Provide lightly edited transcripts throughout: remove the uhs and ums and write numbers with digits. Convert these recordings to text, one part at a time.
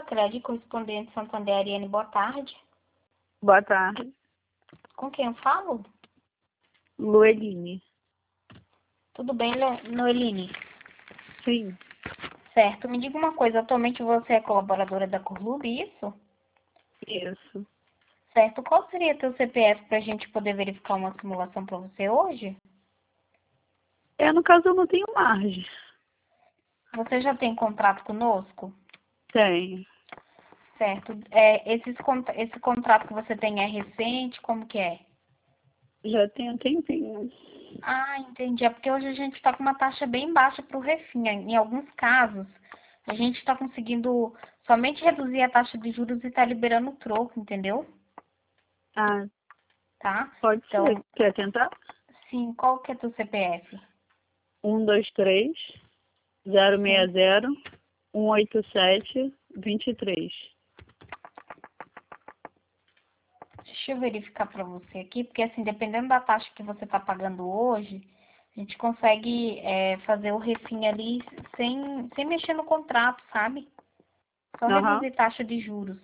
Crédito Correspondente Santander, Ariane, boa tarde. Boa tarde. Com quem eu falo? Lueline. Tudo bem, Noeline? Sim, Certo, me diga uma coisa, atualmente você é colaboradora da Corlube, isso? isso. Certo, qual seria teu CPF para a gente poder verificar uma simulação para você hoje? No caso, eu não tenho margem. Você já tem contrato conosco? Tenho. Certo, esse contrato que você tem é recente, como que é? Já tenho um tempinho. Ah, entendi. É porque hoje a gente está com uma taxa bem baixa para o refim. Em alguns casos, a gente está conseguindo somente reduzir a taxa de juros e está liberando o troco, entendeu? Ah, Tá? pode ser. Então, Quer tentar? sim, qual que é teu CPF? 123 Sim. 060 187 23. Deixa eu verificar para você aqui, porque assim, dependendo da taxa que você está pagando hoje, a gente consegue fazer o refim ali sem mexer no contrato, sabe? Só Aham. reduzir taxa de juros.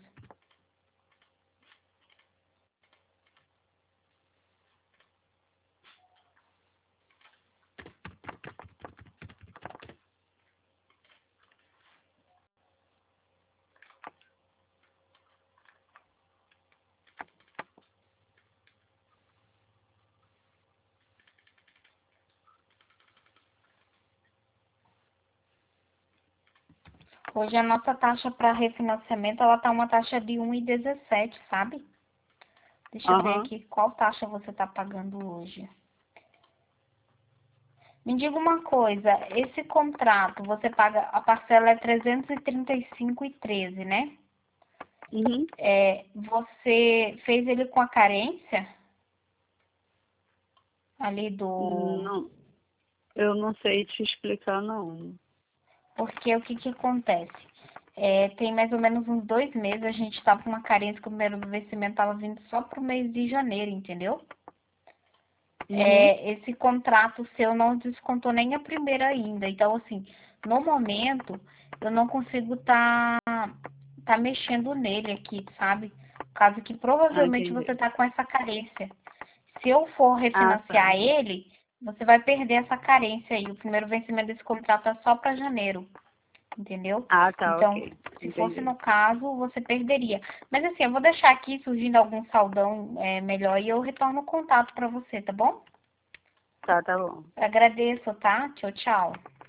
Hoje a nossa taxa para refinanciamento, ela tá uma taxa de 1,17, sabe? Deixa eu ver Aham. aqui qual taxa você tá pagando hoje. Me diga uma coisa, esse contrato, você paga, a parcela é 335,13, né? Uhum. Você fez ele com a carência ali do... Não, eu não sei te explicar, não. Porque o que que acontece? Tem mais ou menos uns 2 meses, a gente tava com uma carência que o primeiro vencimento tava vindo só pro mês de janeiro, entendeu? Uhum. Esse contrato seu não descontou nem a primeira ainda. Então, assim, no momento, eu não consigo tá mexendo nele aqui, sabe? Por causa que Ah, provavelmente você entendi. tá com essa carência. Se eu for Ah, tá. refinanciar ele, você vai perder essa carência aí. O primeiro vencimento desse contrato é só para janeiro, entendeu? Ah, tá, Então, ok. se fosse Entendi. no caso, você perderia. Mas assim, eu vou deixar aqui surgindo algum saldão melhor e eu retorno o contato para você, tá bom? Tá, tá bom. Agradeço, tá? Tchau, tchau.